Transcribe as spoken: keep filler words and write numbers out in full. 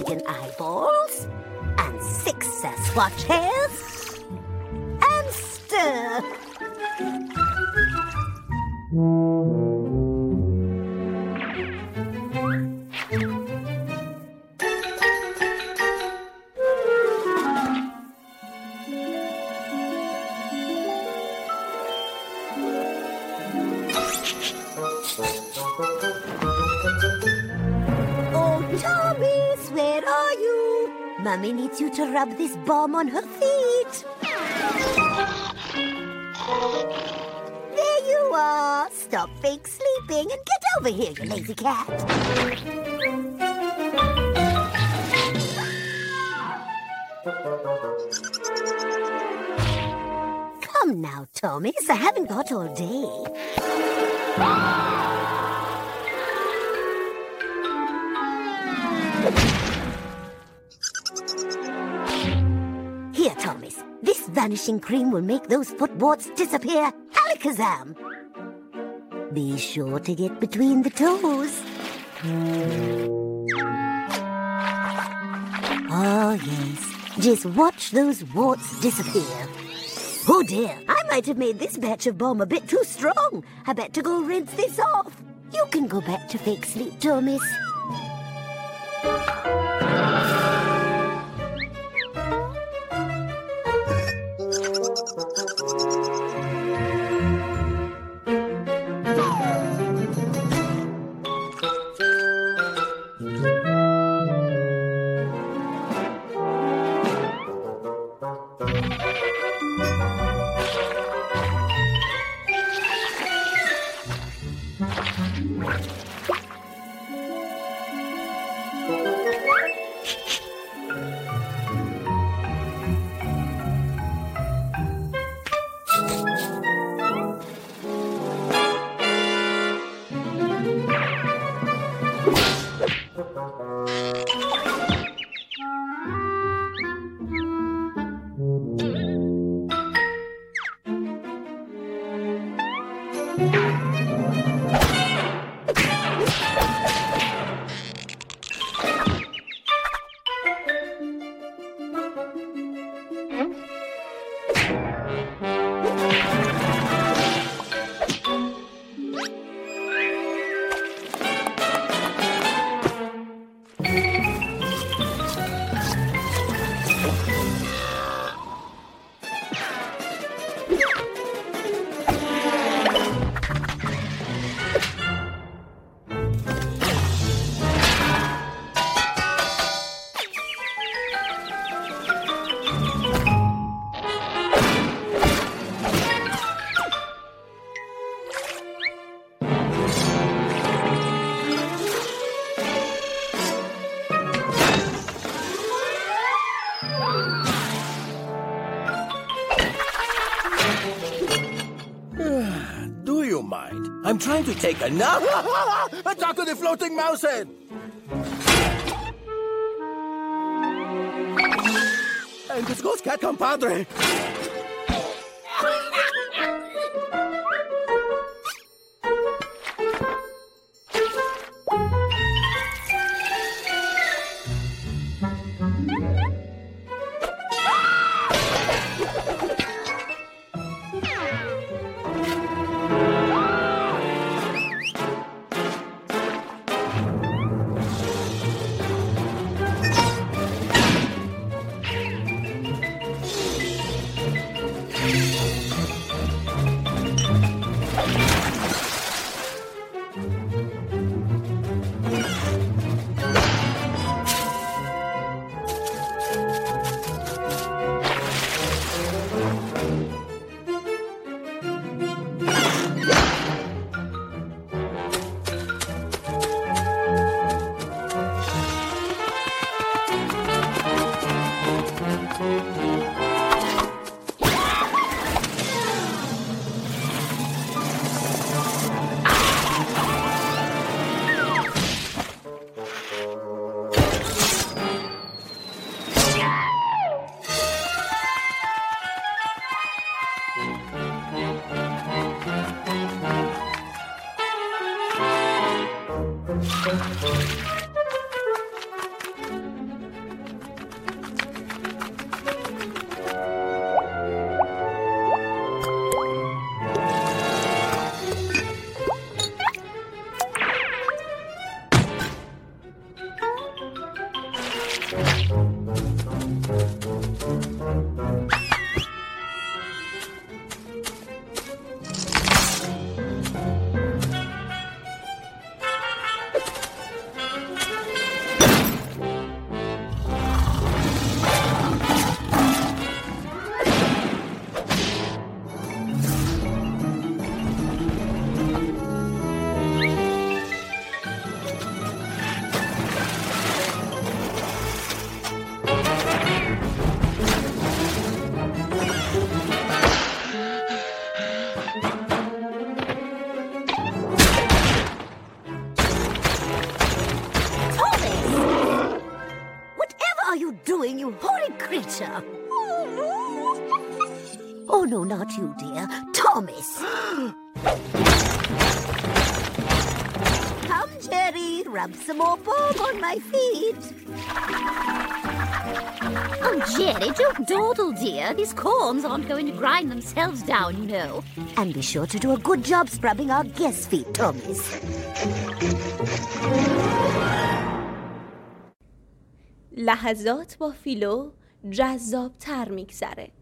dragon eyeballs, and six Sasquatch hairs, and stir. Mummy needs you to rub this balm on her feet. There you are. Stop fake sleeping and get over here, you lazy cat. Come now, Thomas. I haven't got all day. Here, Thomas. This vanishing cream will make those footwarts disappear. Alakazam! Be sure to get between the toes. Oh, yes. Just watch those warts disappear. Oh, dear. I might have made this batch of balm a bit too strong. I better go rinse this off. You can go back to fake sleep, Thomas. I'm trying to take a nap. Attack of the floating mouse head! And this ghost cat compadre. not you, dear. Thomas! Come, Jerry, rub some more balm on my feet. Oh, Jerry, don't dawdle, dear. These corns aren't going to grind themselves down, you know. And be sure to do a good job scrubbing our guest feet, Thomas. لحظات با فیلو جذاب تر میگذره.